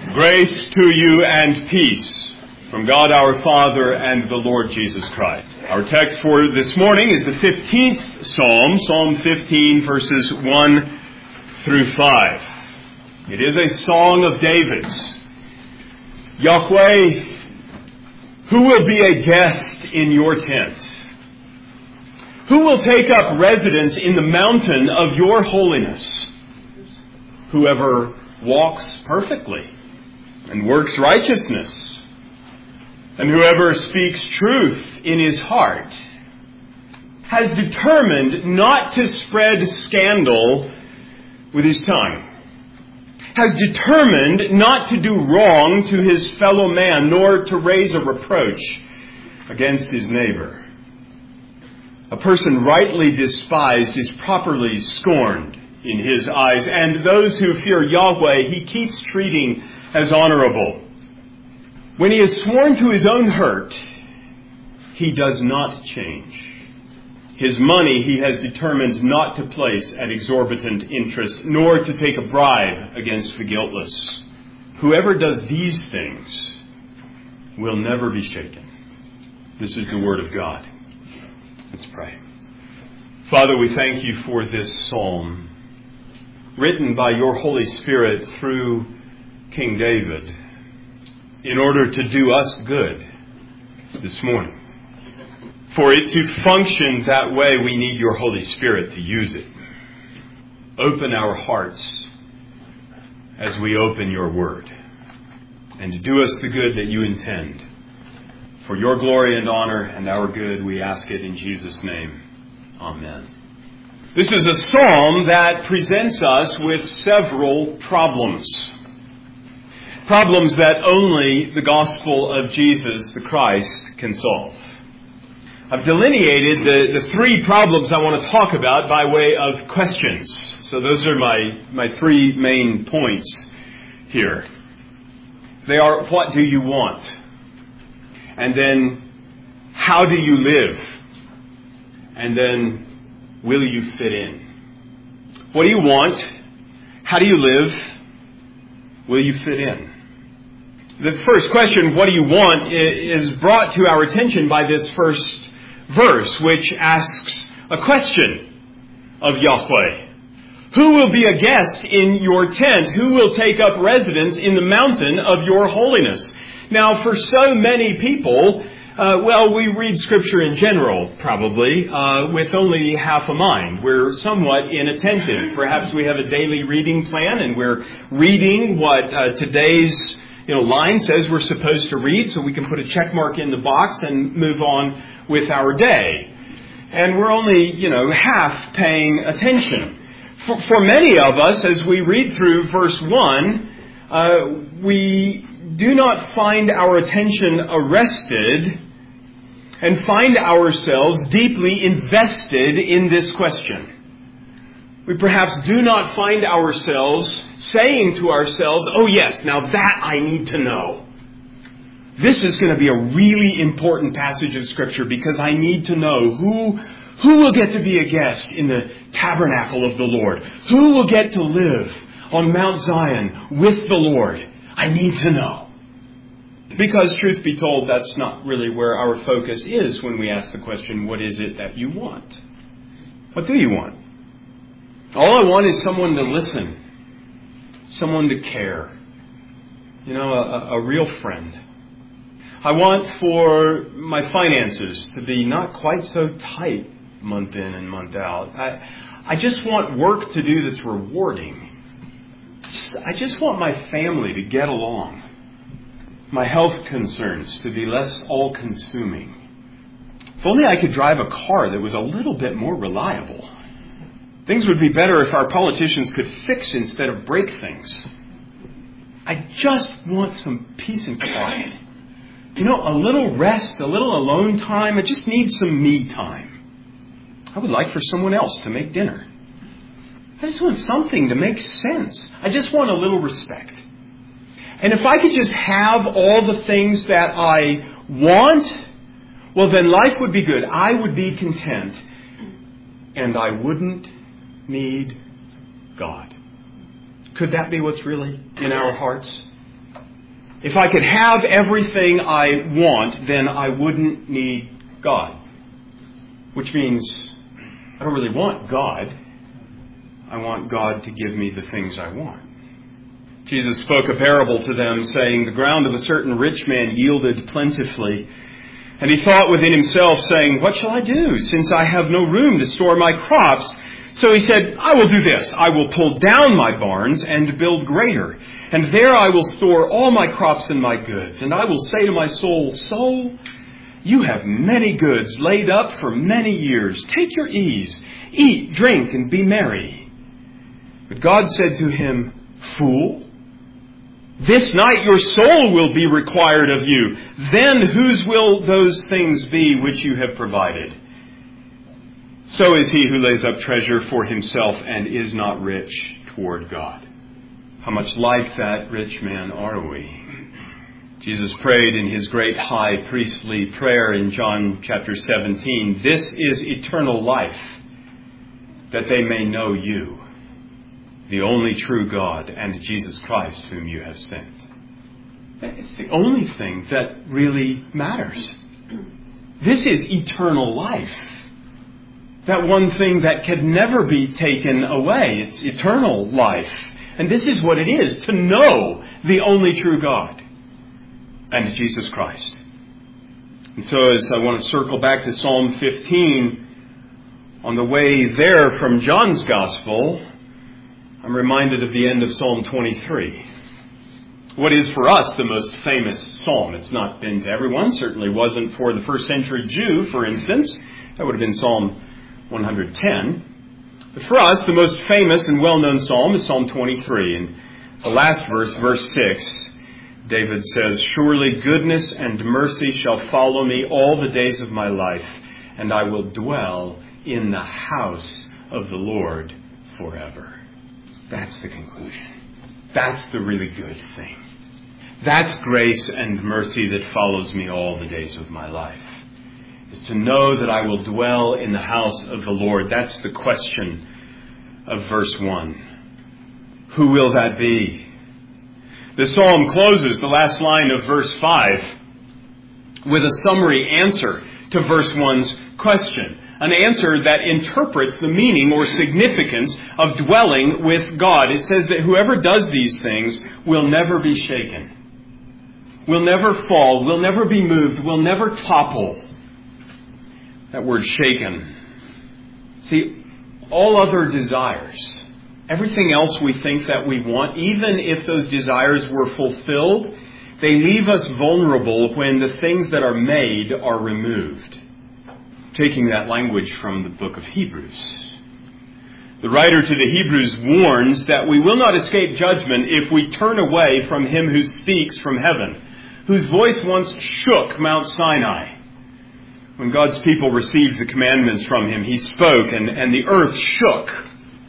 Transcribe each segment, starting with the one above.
Grace to you and peace from God our Father and the Lord Jesus Christ. Our text for this morning is the 15th Psalm, Psalm 15, verses 1 through 5. It is a song of David's. Yahweh, who will be a guest in your tent? Who will take up residence in the mountain of your holiness? Whoever walks perfectly and works righteousness, and whoever speaks truth in his heart, has determined not to spread scandal with his tongue, has determined not to do wrong to his fellow man, nor to raise a reproach against his neighbor. A person rightly despised is properly scorned in his eyes, and those who fear Yahweh he keeps treating as honorable. When he has sworn to his own hurt, he does not change. His money he has determined not to place at exorbitant interest, nor to take a bribe against the guiltless. Whoever does these things will never be shaken. This is the word of God. Let's pray. Father, we thank you for this psalm, written by your Holy Spirit through King David, in order to do us good this morning. For it to function that way, we need your Holy Spirit to use it. Open our hearts as we open your word, and to do us the good that you intend. For your glory and honor and our good, we ask it in Jesus' name. Amen. This is a psalm that presents us with several problems. Problems that only the gospel of Jesus the Christ can solve. I've delineated the three problems I want to talk about by way of questions. So those are my three main points here. They are, what do you want? And then, how do you live? And then, will you fit in? What do you want? How do you live? Will you fit in? The first question, what do you want, is brought to our attention by this first verse, which asks a question of Yahweh. Who will be a guest in your tent? Who will take up residence in the mountain of your holiness? Now, for so many people, we read Scripture in general, probably, with only half a mind. We're somewhat inattentive. Perhaps we have a daily reading plan, and we're reading what today's line says we're supposed to read, so we can put a check mark in the box and move on with our day. And we're only, half paying attention. For many of us, as we read through verse 1, we do not find our attention arrested and find ourselves deeply invested in this question. We perhaps do not find ourselves saying to ourselves, oh yes, now that I need to know. This is going to be a really important passage of Scripture because I need to know who will get to be a guest in the tabernacle of the Lord. Who will get to live on Mount Zion with the Lord. I need to know. Because truth be told, that's not really where our focus is when we ask the question, what is it that you want? What do you want? All I want is someone to listen, someone to care, a real friend. I want for my finances to be not quite so tight month in and month out. I just want work to do that's rewarding. I just want my family to get along. My health concerns to be less all-consuming. If only I could drive a car that was a little bit more reliable. Things would be better if our politicians could fix instead of break things. I just want some peace and quiet. A little rest, a little alone time. I just need some me time. I would like for someone else to make dinner. I just want something to make sense. I just want a little respect. And if I could just have all the things that I want, well, then life would be good. I would be content. And I wouldn't need God. Could that be what's really in our hearts? If I could have everything I want, then I wouldn't need God. Which means I don't really want God. I want God to give me the things I want. Jesus spoke a parable to them, saying, "The ground of a certain rich man yielded plentifully. And he thought within himself, saying, 'What shall I do, since I have no room to store my crops?' So he said, 'I will do this. I will pull down my barns and build greater. And there I will store all my crops and my goods. And I will say to my soul, Soul, you have many goods laid up for many years. Take your ease, eat, drink, and be merry.' But God said to him, 'Fool, this night your soul will be required of you. Then whose will those things be which you have provided? So is he who lays up treasure for himself and is not rich toward God.'" How much like that rich man are we? Jesus prayed in his great high priestly prayer in John chapter 17, "This is eternal life, that they may know you, the only true God, and Jesus Christ whom you have sent." It's the only thing that really matters. This is eternal life. That one thing that can never be taken away. It's eternal life. And this is what it is, to know the only true God and Jesus Christ. And so as I want to circle back to Psalm 15, on the way there from John's Gospel, I'm reminded of the end of Psalm 23. What is for us the most famous psalm? It's not been to everyone, certainly wasn't for the first century Jew, for instance. That would have been Psalm 110. But for us, the most famous and well-known psalm is Psalm 23. And the last verse, verse 6, David says, "Surely goodness and mercy shall follow me all the days of my life, and I will dwell in the house of the Lord forever." That's the conclusion. That's the really good thing. That's grace and mercy that follows me all the days of my life, is to know that I will dwell in the house of the Lord. That's the question of verse 1. Who will that be? The psalm closes, the last line of verse 5, with a summary answer to verse 1's question. An answer that interprets the meaning or significance of dwelling with God. It says that whoever does these things will never be shaken, will never fall, will never be moved, will never topple. That word shaken. See, all other desires, everything else we think that we want, even if those desires were fulfilled, they leave us vulnerable when the things that are made are removed. Taking that language from the book of Hebrews. The writer to the Hebrews warns that we will not escape judgment if we turn away from him who speaks from heaven, whose voice once shook Mount Sinai. When God's people received the commandments from him, he spoke and the earth shook.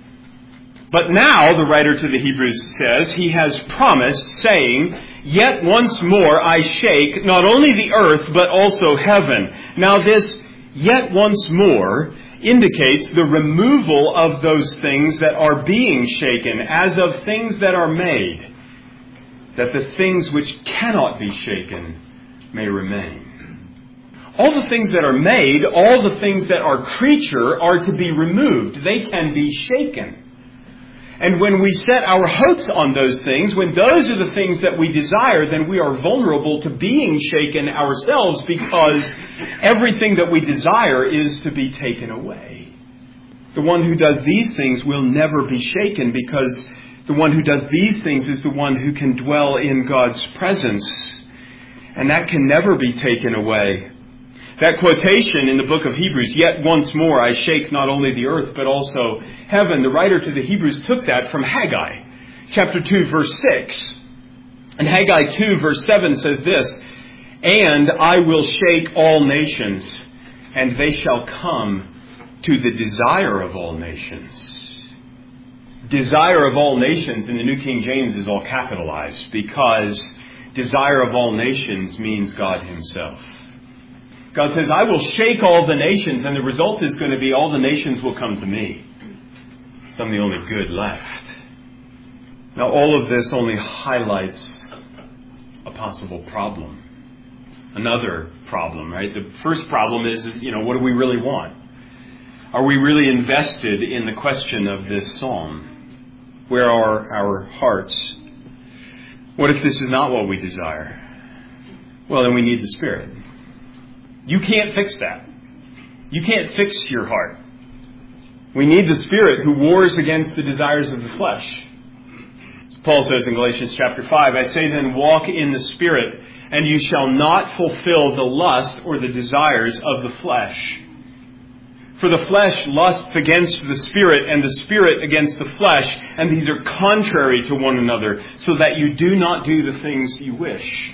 But now, the writer to the Hebrews says, he has promised, saying, "Yet once more I shake not only the earth, but also heaven." Now this "yet once more" indicates the removal of those things that are being shaken, as of things that are made, that the things which cannot be shaken may remain. All the things that are made, all the things that are creature, are to be removed. They can be shaken. And when we set our hopes on those things, when those are the things that we desire, then we are vulnerable to being shaken ourselves, because everything that we desire is to be taken away. The one who does these things will never be shaken, because the one who does these things is the one who can dwell in God's presence. And that can never be taken away. That quotation in the book of Hebrews, "Yet once more I shake not only the earth, but also heaven," the writer to the Hebrews took that from Haggai, chapter 2, verse 6. And Haggai 2, verse 7 says this, "And I will shake all nations, and they shall come to the desire of all nations." Desire of all nations in the New King James is all capitalized, because desire of all nations means God himself. God says, "I will shake all the nations," and the result is going to be all the nations will come to me. So I'm the only good left. Now all of this only highlights a possible problem. Another problem, right? The first problem is, what do we really want? Are we really invested in the question of this psalm? Where are our hearts? What if this is not what we desire? Well, then we need the Spirit. You can't fix that. You can't fix your heart. We need the Spirit who wars against the desires of the flesh. As Paul says in Galatians chapter 5, I say then, walk in the Spirit, and you shall not fulfill the lust or the desires of the flesh. For the flesh lusts against the Spirit, and the Spirit against the flesh, and these are contrary to one another, so that you do not do the things you wish.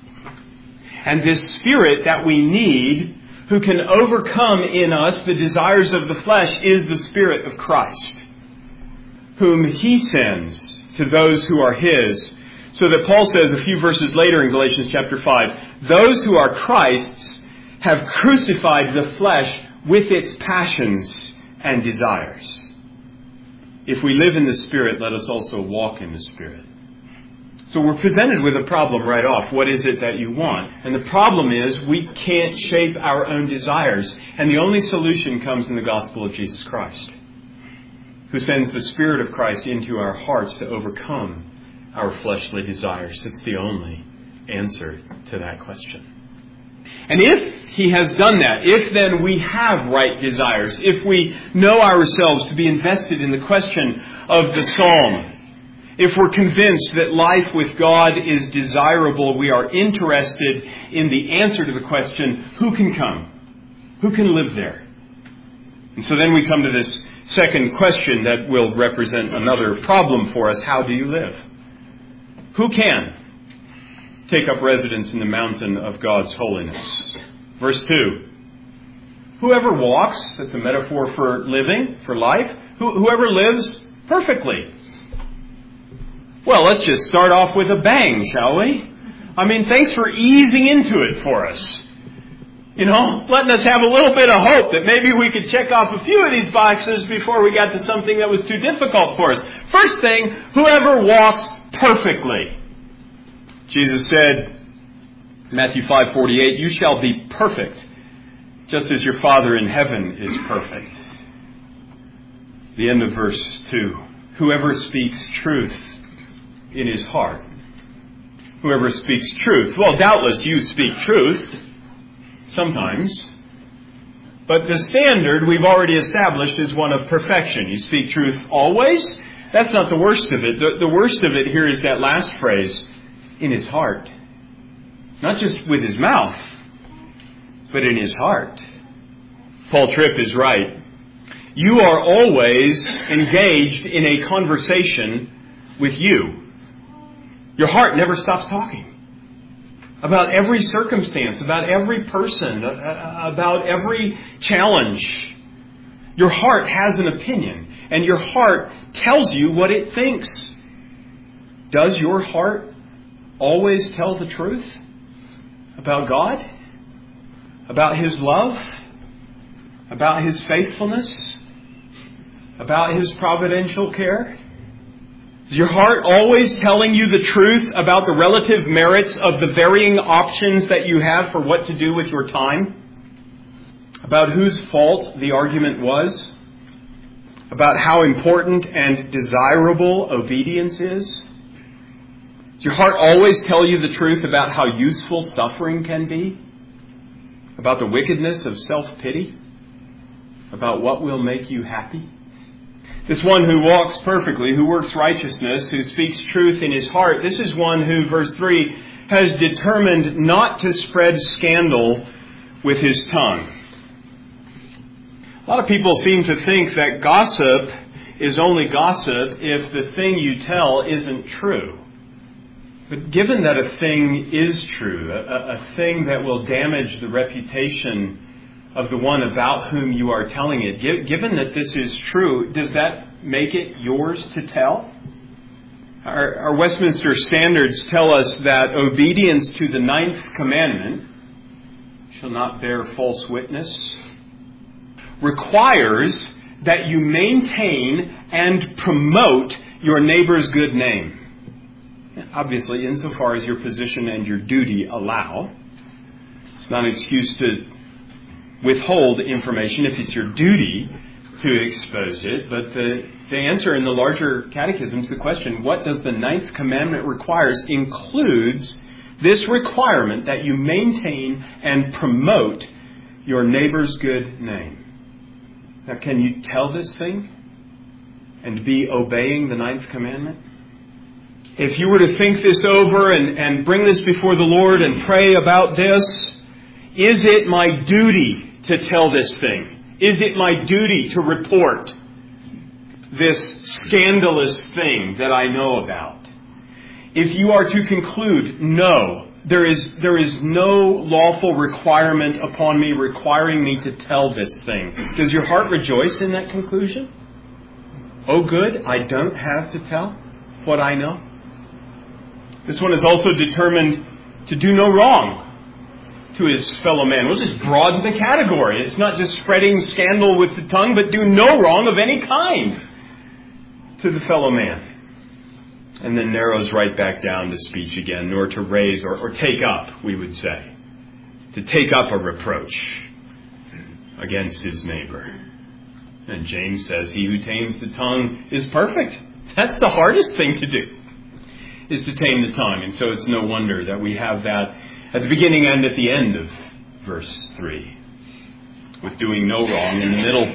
And this Spirit that we need, who can overcome in us the desires of the flesh, is the Spirit of Christ, whom He sends to those who are His. So that Paul says a few verses later in Galatians chapter 5, those who are Christ's have crucified the flesh with its passions and desires. If we live in the Spirit, let us also walk in the Spirit. So we're presented with a problem right off. What is it that you want? And the problem is we can't shape our own desires. And the only solution comes in the gospel of Jesus Christ, who sends the Spirit of Christ into our hearts to overcome our fleshly desires. It's the only answer to that question. And if He has done that, if then we have right desires, if we know ourselves to be invested in the question of the psalm, if we're convinced that life with God is desirable, we are interested in the answer to the question, who can come? Who can live there? And so then we come to this second question that will represent another problem for us. How do you live? Who can take up residence in the mountain of God's holiness? Verse 2. Whoever walks, that's a metaphor for living, for life. Whoever lives perfectly. Well, let's just start off with a bang, shall we? I mean, thanks for easing into it for us. Letting us have a little bit of hope that maybe we could check off a few of these boxes before we got to something that was too difficult for us. First thing, whoever walks perfectly. Jesus said, Matthew 5:48, you shall be perfect, just as your Father in heaven is perfect. The end of verse 2. Whoever speaks truth in his heart. Whoever speaks truth. Well, doubtless you speak truth. Sometimes. But the standard we've already established is one of perfection. You speak truth always. That's not the worst of it. The worst of it here is that last phrase, in his heart. Not just with his mouth, but in his heart. Paul Tripp is right. You are always engaged in a conversation with you. Your heart never stops talking about every circumstance, about every person, about every challenge. Your heart has an opinion, and your heart tells you what it thinks. Does your heart always tell the truth about God? About His love? About His faithfulness? About His providential care? Is your heart always telling you the truth about the relative merits of the varying options that you have for what to do with your time? About whose fault the argument was? About how important and desirable obedience is? Does your heart always tell you the truth about how useful suffering can be? About the wickedness of self-pity? About what will make you happy? This one who walks perfectly, who works righteousness, who speaks truth in his heart, this is one who, verse 3, has determined not to spread scandal with his tongue. A lot of people seem to think that gossip is only gossip if the thing you tell isn't true. But given that a thing is true, a thing that will damage the reputation of the one about whom you are telling it, given that this is true, does that make it yours to tell? Our Westminster Standards tell us that obedience to the 9th commandment, shall not bear false witness, requires that you maintain and promote your neighbor's good name. Obviously, insofar as your position and your duty allow. It's not an excuse to withhold information if it's your duty to expose it. But the answer in the larger catechism to the question, what does the ninth commandment requires, includes this requirement that you maintain and promote your neighbor's good name. Now, can you tell this thing and be obeying the ninth commandment? If you were to think this over and bring this before the Lord and pray about this, is it my duty to tell this thing? Is it my duty to report this scandalous thing that I know about? If you are to conclude, no, there is no lawful requirement upon me requiring me to tell this thing, does your heart rejoice in that conclusion? Oh, good, I don't have to tell what I know. This one is also determined to do no wrong to his fellow man. We'll just broaden the category. It's not just spreading scandal with the tongue, but do no wrong of any kind to the fellow man. And then narrows right back down to speech again, nor to raise or take up, we would say. To take up a reproach against his neighbor. And James says, he who tames the tongue is perfect. That's the hardest thing to do, is to tame the tongue. And so it's no wonder that we have that at the beginning and at the end of verse 3. With doing no wrong in the middle.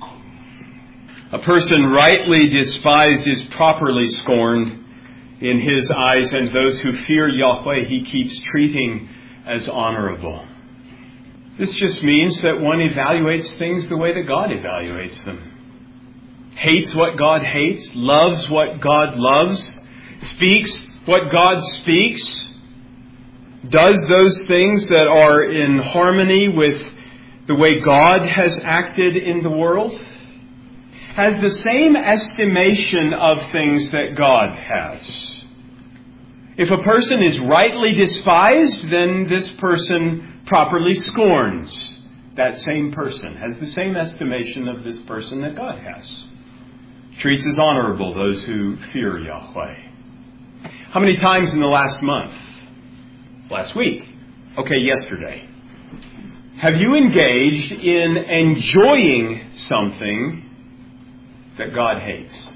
A person rightly despised is properly scorned in his eyes, and those who fear Yahweh he keeps treating as honorable. This just means that one evaluates things the way that God evaluates them. Hates what God hates, loves what God loves, speaks what God speaks, does those things that are in harmony with the way God has acted in the world, has the same estimation of things that God has. If a person is rightly despised, then this person properly scorns that same person, has the same estimation of this person that God has. Treats as honorable those who fear Yahweh. How many times in the last month? Last week? Okay, yesterday. Have you engaged in enjoying something that God hates?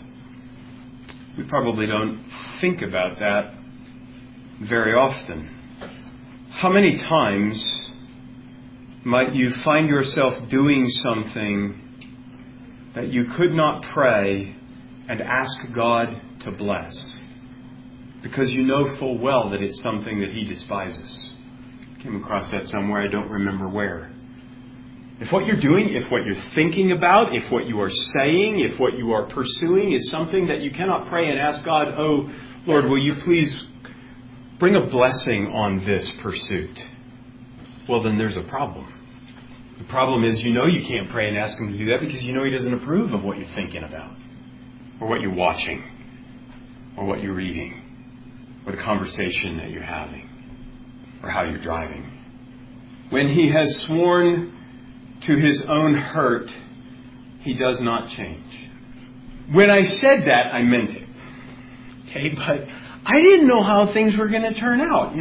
We probably don't think about that very often. How many times might you find yourself doing something that you could not pray and ask God to bless, because you know full well that it's something that He despises? Came across that somewhere, I don't remember where. If what you're doing, if what you're thinking about, if what you are saying, if what you are pursuing is something that you cannot pray and ask God, oh, Lord, will you please bring a blessing on this pursuit? Well, then there's a problem. The problem is you know you can't pray and ask Him to do that because you know He doesn't approve of what you're thinking about, or what you're watching, or what you're reading, or the conversation that you're having, or how you're driving. When He has sworn to His own hurt, He does not change. When I said that, I meant it. Okay, but I didn't know how things were going to turn out.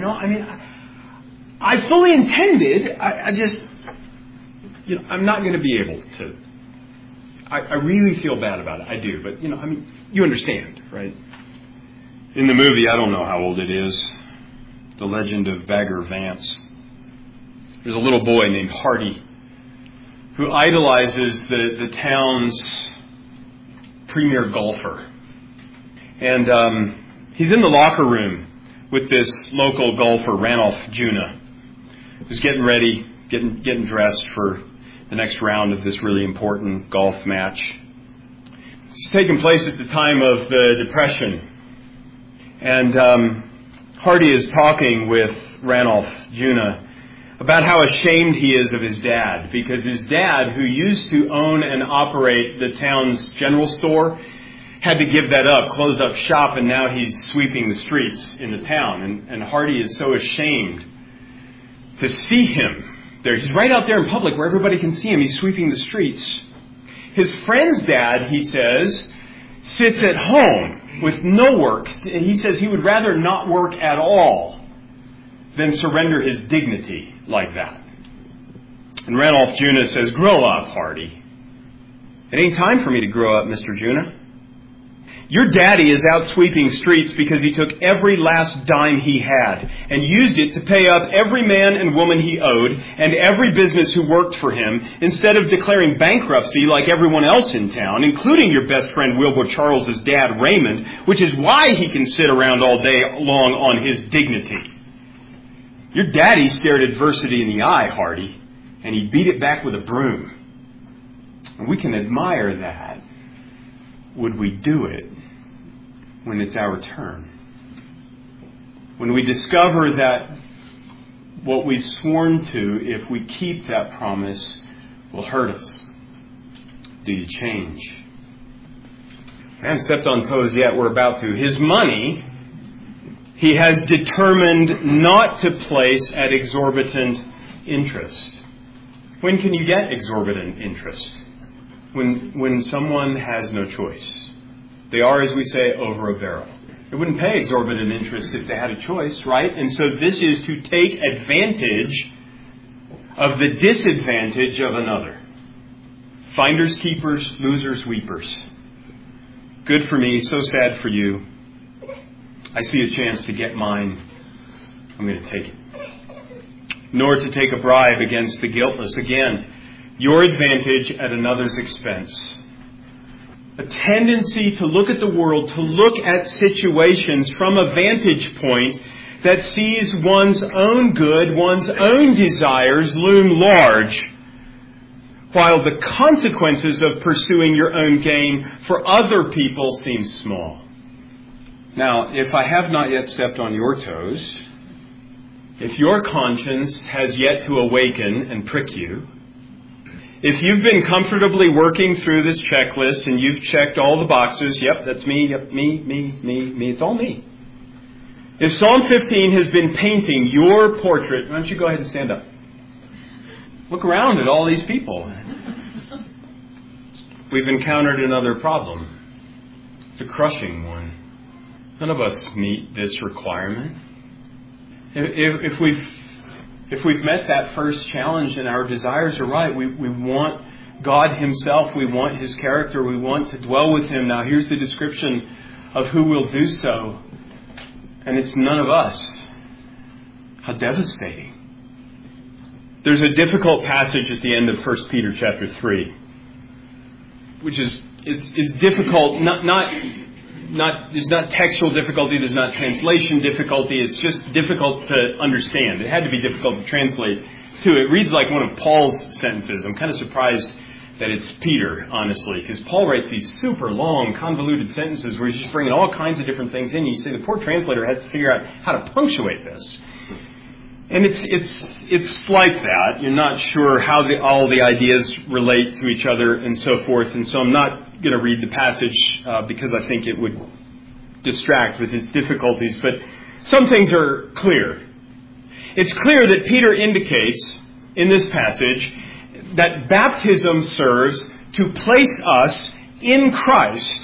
I fully intended. I just, I'm not going to be able to. I really feel bad about it. I do. But, you understand, right? In the movie, I don't know how old it is, The Legend of Bagger Vance, there's a little boy named Hardy who idolizes the town's premier golfer. And he's in the locker room with this local golfer, Ranulph Juna, who's getting ready, getting dressed for the next round of this really important golf match. It's taking place at the time of the Depression. And Hardy is talking with Ranulph Juna about how ashamed he is of his dad, because his dad, who used to own and operate the town's general store, had to give that up, close up shop, and now he's sweeping the streets in the town. And Hardy is so ashamed to see him there. He's right out there in public where everybody can see him. He's sweeping the streets. His friend's dad, he says, sits at home with no work. He says he would rather not work at all than surrender his dignity like that. And Randolph Juna says, grow up, Hardy. It ain't time for me to grow up, Mr. Juna. Your daddy is out sweeping streets because he took every last dime he had and used it to pay up every man and woman he owed and every business who worked for him instead of declaring bankruptcy like everyone else in town, including your best friend Wilbur Charles's dad, Raymond, which is why he can sit around all day long on his dignity. Your daddy stared adversity in the eye, Hardy, and he beat it back with a broom. And we can admire that. Would we do it when it's our turn? When we discover that what we've sworn to, if we keep that promise, will hurt us. Do you change? I haven't stepped on toes yet. We're about to. His money, he has determined not to place at exorbitant interest. When can you get exorbitant interest? When someone has no choice. They are, as we say, over a barrel. They wouldn't pay exorbitant interest if they had a choice, right? And so this is to take advantage of the disadvantage of another. Finders, keepers, losers, weepers. Good for me, so sad for you. I see a chance to get mine. I'm going to take it. Nor to take a bribe against the guiltless. Again, your advantage at another's expense. A tendency to look at the world, to look at situations from a vantage point that sees one's own good, one's own desires loom large, while the consequences of pursuing your own gain for other people seem small. Now, if I have not yet stepped on your toes, if your conscience has yet to awaken and prick you, if you've been comfortably working through this checklist and you've checked all the boxes, yep, that's me, yep, me, it's all me. If Psalm 15 has been painting your portrait, why don't you go ahead and stand up? Look around at all these people. We've encountered another problem. It's a crushing one. None of us meet this requirement. If we've met that first challenge and our desires are right, we want God Himself, we want His character, we want to dwell with Him. Now here's the description of who will do so. And it's none of us. How devastating. There's a difficult passage at the end of 1 Peter chapter 3, which is difficult, there's not textual difficulty, there's not translation difficulty, it's just difficult to understand. It had to be difficult to translate, too. It reads like one of Paul's sentences. I'm kind of surprised that it's Peter, honestly, because Paul writes these super long, convoluted sentences where he's just bringing all kinds of different things in. You say the poor translator has to figure out how to punctuate this. And it's like that. You're not sure how all the ideas relate to each other and so forth. And so I'm not going to read the passage because I think it would distract with its difficulties. But some things are clear. It's clear that Peter indicates in this passage that baptism serves to place us in Christ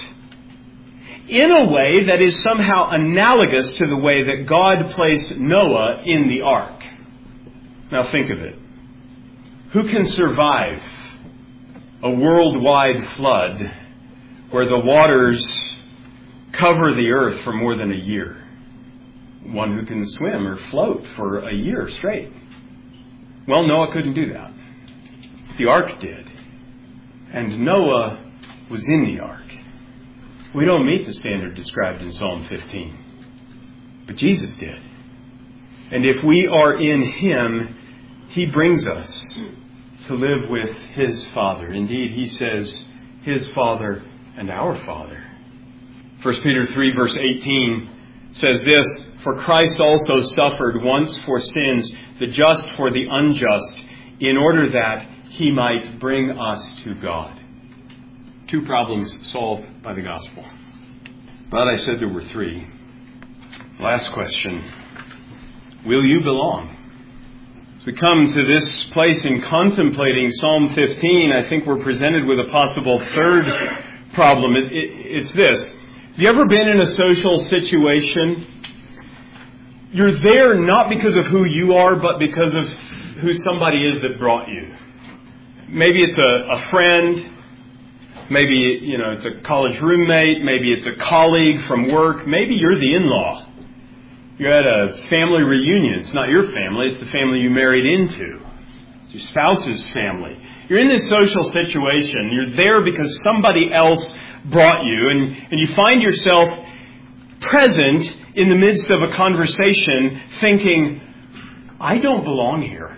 in a way that is somehow analogous to the way that God placed Noah in the ark. Now think of it. Who can survive a worldwide flood where the waters cover the earth for more than a year? One who can swim or float for a year straight. Well, Noah couldn't do that. The ark did. And Noah was in the ark. We don't meet the standard described in Psalm 15. But Jesus did. And if we are in Him, He brings us to live with His Father. Indeed, He says, His Father and our Father. 1 Peter 3 verse 18 says this, "For Christ also suffered once for sins, the just for the unjust, in order that He might bring us to God." 2 problems solved by the gospel. But I said there were 3. Last question. Will you belong? As we come to this place in contemplating Psalm 15, I think we're presented with a possible third problem. It's this. Have you ever been in a social situation? You're there not because of who you are, but because of who somebody is that brought you. Maybe it's a friend. Maybe, it's a college roommate. Maybe it's a colleague from work. Maybe you're the in-law. You're at a family reunion. It's not your family. It's the family you married into. It's your spouse's family. You're in this social situation. You're there because somebody else brought you. And you find yourself present in the midst of a conversation thinking, I don't belong here.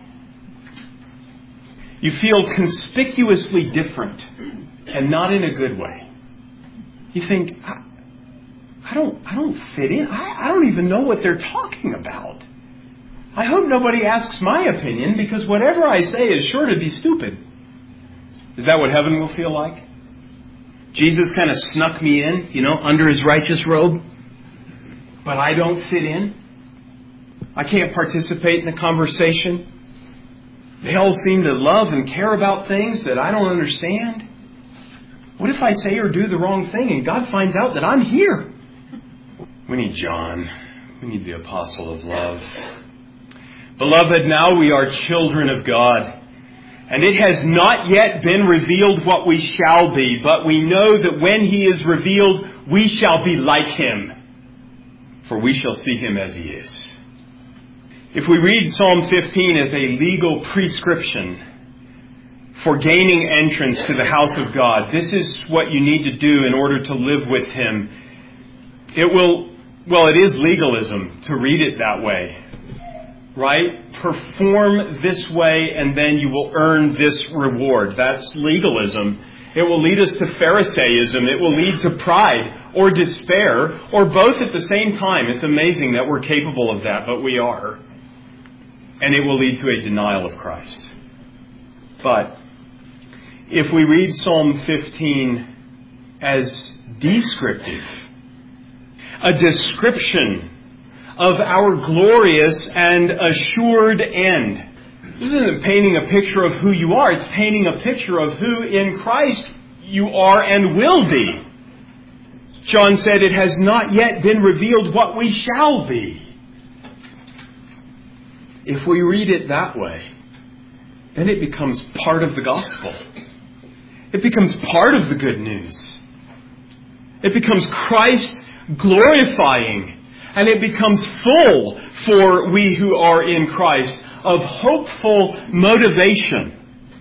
You feel conspicuously different and not in a good way. You think, I don't fit in. I don't even know what they're talking about. I hope nobody asks my opinion because whatever I say is sure to be stupid. Is that what heaven will feel like? Jesus kind of snuck me in, under his righteous robe. But I don't fit in. I can't participate in the conversation. They all seem to love and care about things that I don't understand. What if I say or do the wrong thing and God finds out that I'm here? We need John. We need the apostle of love. Beloved, now we are children of God. And it has not yet been revealed what we shall be. But we know that when he is revealed, we shall be like him. For we shall see him as he is. If we read Psalm 15 as a legal prescription for gaining entrance to the house of God, this is what you need to do in order to live with him. It is legalism to read it that way. Right? Perform this way and then you will earn this reward. That's legalism. It will lead us to Pharisaism. It will lead to pride or despair or both at the same time. It's amazing that we're capable of that, but we are. And it will lead to a denial of Christ. But if we read Psalm 15 as descriptive, a description of our glorious and assured end. This isn't painting a picture of who you are. It's painting a picture of who in Christ you are and will be. John said it has not yet been revealed what we shall be. If we read it that way, then it becomes part of the gospel. It becomes part of the good news. It becomes Christ glorifying. And it becomes full for we who are in Christ of hopeful motivation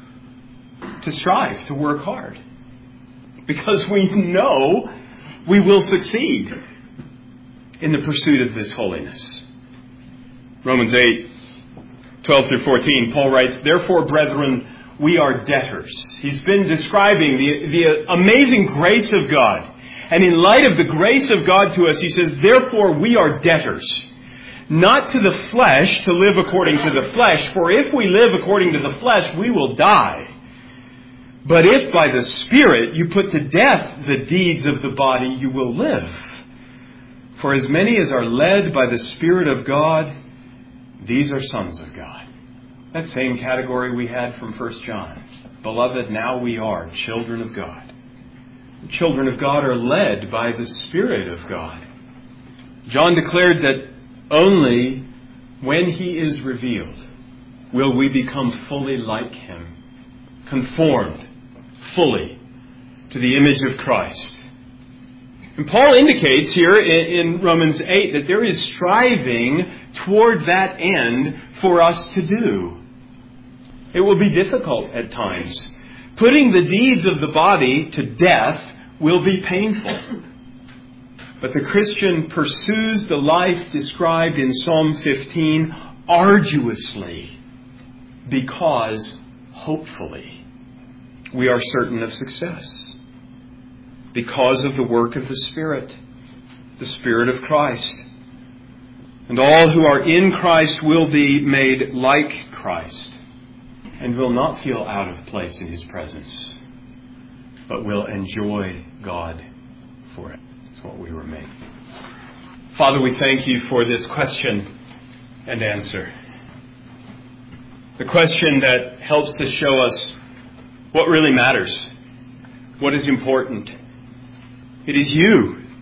to strive, to work hard. Because we know we will succeed in the pursuit of this holiness. Romans 8, 12 through 14, Paul writes, "Therefore, brethren, we are debtors." He's been describing the amazing grace of God. And in light of the grace of God to us, he says, "Therefore we are debtors, not to the flesh, to live according to the flesh. For if we live according to the flesh, we will die. But if by the Spirit you put to death the deeds of the body, you will live. For as many as are led by the Spirit of God, these are sons of God." That same category we had from 1 John. Beloved, now we are children of God. Children of God are led by the Spirit of God. John declared that only when he is revealed will we become fully like him, conformed fully to the image of Christ. And Paul indicates here in Romans 8 that there is striving toward that end for us to do. It will be difficult at times. Putting the deeds of the body to death will be painful. But the Christian pursues the life described in Psalm 15 arduously because, hopefully, we are certain of success. Because of the work of the Spirit of Christ. And all who are in Christ will be made like Christ and will not feel out of place in his presence, but will enjoy God for it. That's what we were made. Father, we thank you for this question and answer. The question that helps to show us what really matters, what is important. It is you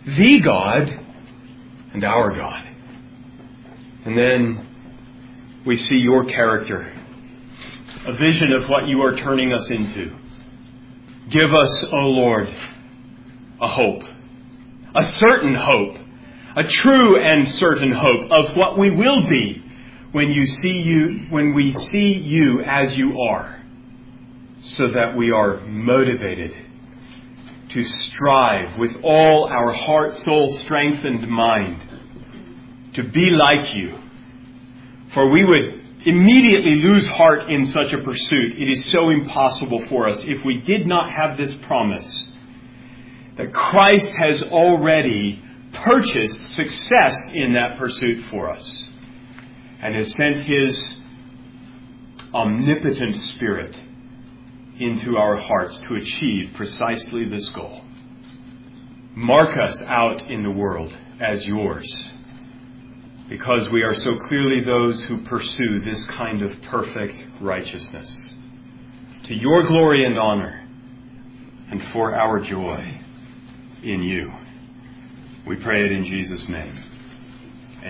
the God and our God. And then we see your character, a vision of what you are turning us into. Give us, O Lord, a hope, a certain hope, a true and certain hope of what we will be when we see you as you are, so that we are motivated to strive with all our heart, soul, strength, and mind to be like you. For we would immediately lose heart in such a pursuit. It is so impossible for us if we did not have this promise that Christ has already purchased success in that pursuit for us and has sent His omnipotent Spirit into our hearts to achieve precisely this goal. Mark us out in the world as yours, because we are so clearly those who pursue this kind of perfect righteousness, to your glory and honor, and for our joy in you. We pray it in Jesus' name.